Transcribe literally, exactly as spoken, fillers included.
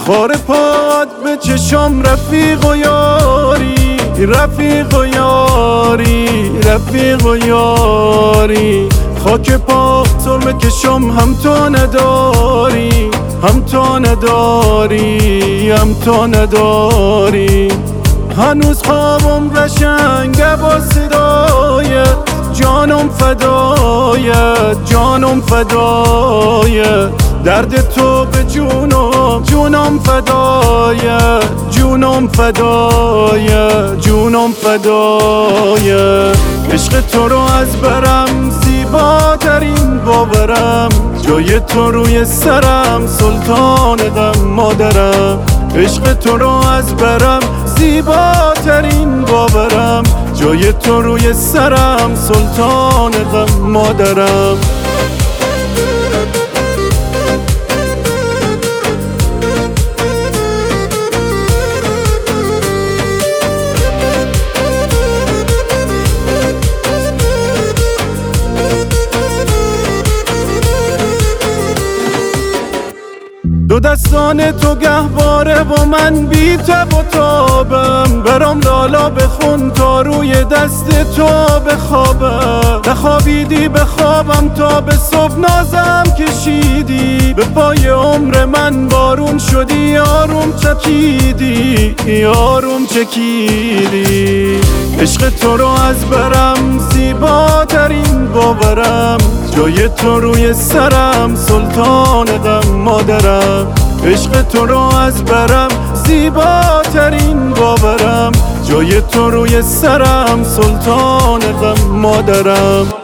خار پاد به چشم رفیق و یاری، رفیق و یاری، رفیق و یاری. خاک پا سرمه کشم هم تو نداری، هم تو نداری، هم تو نداری. هنوز خوابم قشنگه با صدایت، جانم فدایت، جانم فدایت. درد تو به جونم، جونم فدایت، جونم فدایت، جونم فدایت. عشق تو رو از برم زیباترین باورم، جای تو روی سرم سلطان غم مادرم. عشق تو رو از برم زیباترین باورم، جای تو روی سرم سلطان غم مادرم. دو دستان تو گهواره و من بی تب و تابم، برام لالا بخون تا روی دست تو بخوابم. نخوابیدی بخوابم تا به صبح نازم کشیدی، به پای عمر من بارون شدی آروم چکیدی، آروم چکیدی. عشق تو رو از برم زیباترین باورم، جای تو روی سرم سلطان غم مادرم. عشق تو رو از برم زیباترین باورم، جای تو روی سرم سلطان غم مادرم.